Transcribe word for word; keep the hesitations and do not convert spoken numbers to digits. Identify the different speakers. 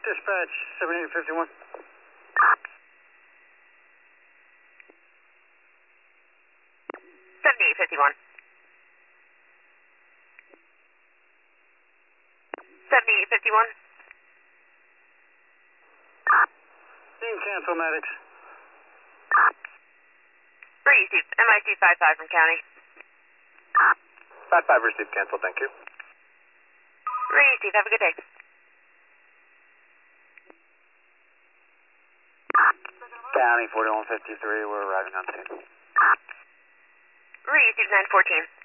Speaker 1: Dispatch, seventy-eight fifty-one.
Speaker 2: seventy-eight fifty-one. seventy-eight fifty-one.
Speaker 1: Team cancel, medics.
Speaker 2: Received. M I C five five from county.
Speaker 3: five five received, cancel, thank you.
Speaker 2: Received. Have a good day.
Speaker 3: County forty-one fifty-three, we're arriving on scene.
Speaker 2: Received nine fourteen.